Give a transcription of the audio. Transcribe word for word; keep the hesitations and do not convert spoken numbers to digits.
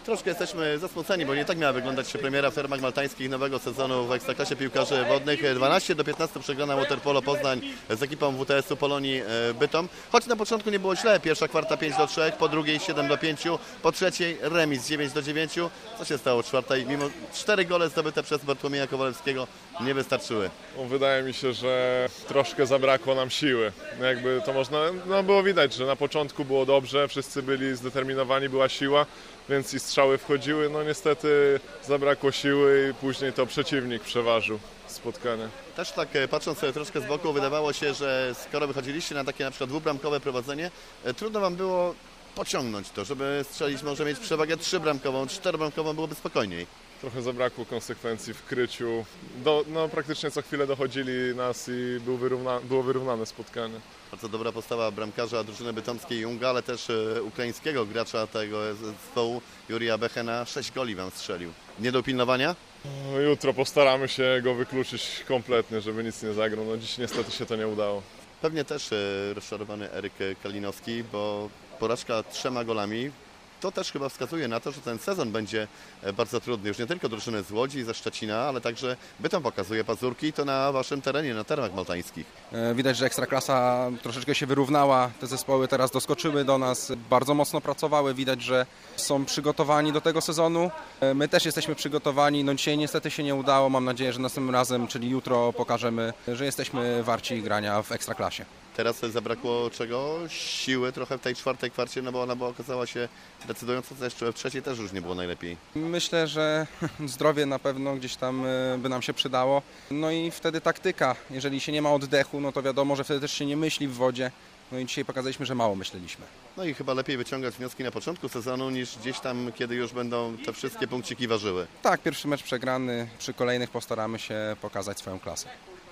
Troszkę jesteśmy zasmuceni, bo nie tak miała wyglądać się premiera w termach maltańskich nowego sezonu w Ekstraklasie Piłkarzy Wodnych. dwanaście do piętnastu przegrana Waterpolo Poznań z ekipą W T S-u Polonii Bytom. Choć na początku nie było źle, pierwsza kwarta pięć do trzech, po drugiej siedem do pięciu, po trzeciej remis dziewięć do dziewięciu. Co się stało w czwartej? Mimo cztery gole zdobyte przez Bartłomieja Kowalewskiego nie wystarczyły. Wydaje mi się, że troszkę zabrakło nam siły. Jakby to można, no było widać, że na początku było dobrze, wszyscy byli zdeterminowani, była siła, więc i strzały wchodziły. No niestety zabrakło siły i później to przeciwnik przeważył spotkanie. Też tak patrząc sobie troszkę z boku, wydawało się, że skoro wychodziliście na takie na przykład dwubramkowe prowadzenie, trudno wam było pociągnąć to, żeby strzelić, może mieć przewagę trzybramkową, czterobramkową byłoby spokojniej. Trochę zabrakło konsekwencji w kryciu. Do, no, praktycznie co chwilę dochodzili nas i był wyrówna, było wyrównane spotkanie. Bardzo dobra postawa bramkarza drużyny bytomskiej Junga, ale też e, ukraińskiego gracza tego zespołu Jurija Bechena. Sześć goli wam strzelił. Nie do upilnowania? No, jutro postaramy się go wykluczyć kompletnie, żeby nic nie zagrał. No, dziś niestety się to nie udało. Pewnie też e, rozczarowany Eryk Kalinowski, bo porażka trzema golami. To też chyba wskazuje na to, że ten sezon będzie bardzo trudny. Już nie tylko drużyny z Łodzi i ze Szczecina, ale także Bytom pokazuje pazurki i to na waszym terenie, na termach maltańskich. Widać, że Ekstraklasa troszeczkę się wyrównała. Te zespoły teraz doskoczyły do nas, bardzo mocno pracowały. Widać, że są przygotowani do tego sezonu. My też jesteśmy przygotowani. No dzisiaj niestety się nie udało. Mam nadzieję, że następnym razem, czyli jutro, pokażemy, że jesteśmy warci grania w Ekstraklasie. Teraz zabrakło czego? Siły trochę w tej czwartej kwarcie, no bo ona była, okazała się decydująca, też w trzeciej też już nie było najlepiej. Myślę, że zdrowie na pewno gdzieś tam by nam się przydało. No i wtedy taktyka. Jeżeli się nie ma oddechu, no to wiadomo, że wtedy też się nie myśli w wodzie. No i dzisiaj pokazaliśmy, że mało myśleliśmy. No i chyba lepiej wyciągać wnioski na początku sezonu niż gdzieś tam, kiedy już będą te wszystkie punkciki ważyły. Tak, pierwszy mecz przegrany. Przy kolejnych postaramy się pokazać swoją klasę.